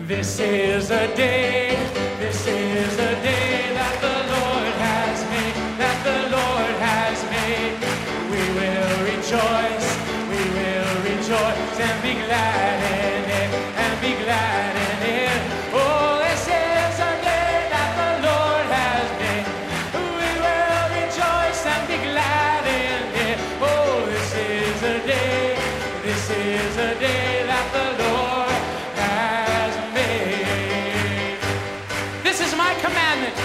This is a day, this is a day that the Lord has made, that the Lord has made. We will rejoice and be glad in it, and be glad in it. Oh, this is a day that the Lord has made. We will rejoice and be glad in it. Oh, this is a day that the Lord has made. This is my commandment,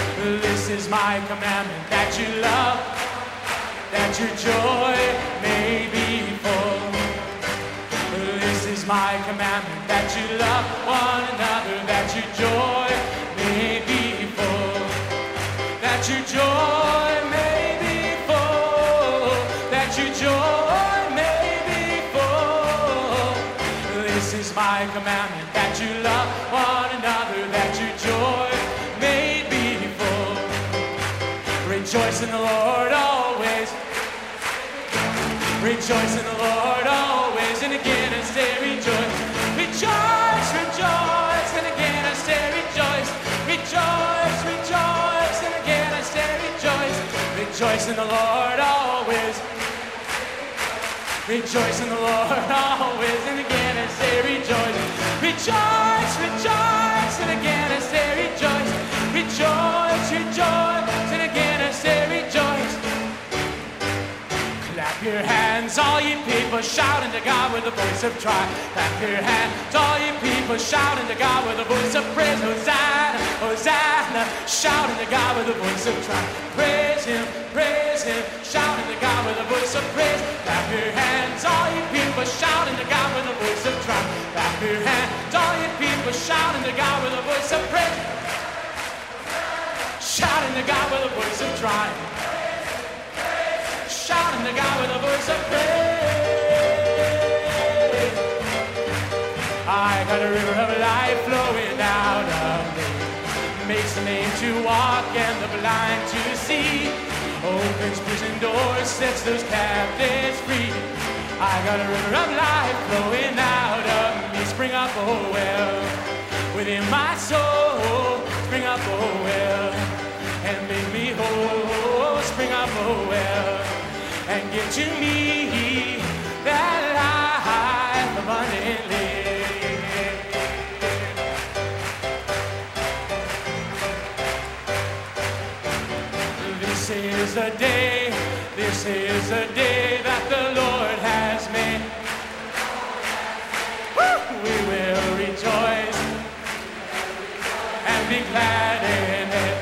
that you love, that your joy may be full. This is my commandment, that you love one another, that your joy may be full, that your joy may be full, that your joy may be full. This is my commandment, that you love one another, that your joy may be full. Rejoice in the Lord always. Rejoice in the Lord always, and again I say rejoice. Rejoice, rejoice, and again I say rejoice. Rejoice, rejoice, and again I say rejoice. Rejoice in the Lord always. Rejoice in the Lord always, and again I say rejoice. Rejoice, rejoice, and again I say rejoice. Rejoice, rejoice, and again I say rejoice. Clap your hands, all you people, shout unto God with a voice of triumph. Clap your hands, all you people, shout unto God with a voice of praise. Hosanna, Hosanna, shout unto God with a voice of triumph. Praise Him, shout unto God with a voice of praise. Clap your hands, all you people, shout unto God with a voice of triumph. Clap your hands, all you people, shout unto God with a voice of praise. Shout unto God with a voice of triumph. Shouting to God with a voice of praise. I got a river of life flowing out of me, makes the lame to walk and the blind to see, opens prison doors, sets those captives free. I got a river of life flowing out of me. Spring up, oh well, within my soul. Spring up, oh well, and make me whole. Spring up, oh well, and give to me that life abundantly. This is a day that the Lord has made. Woo! We will rejoice and be glad in it.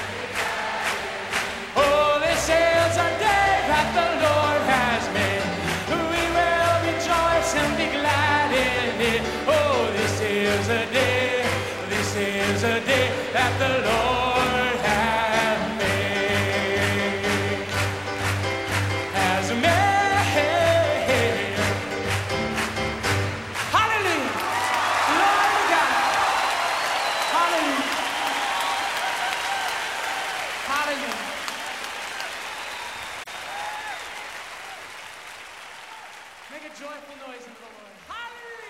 Oh, this is a day that the Lord has made. We will rejoice and be glad in it. Oh, this is a day that the Lord has made. Has made. Hallelujah. Glory to God. Hallelujah. Hallelujah. Make a joyful noise in the Lord. Hallelujah!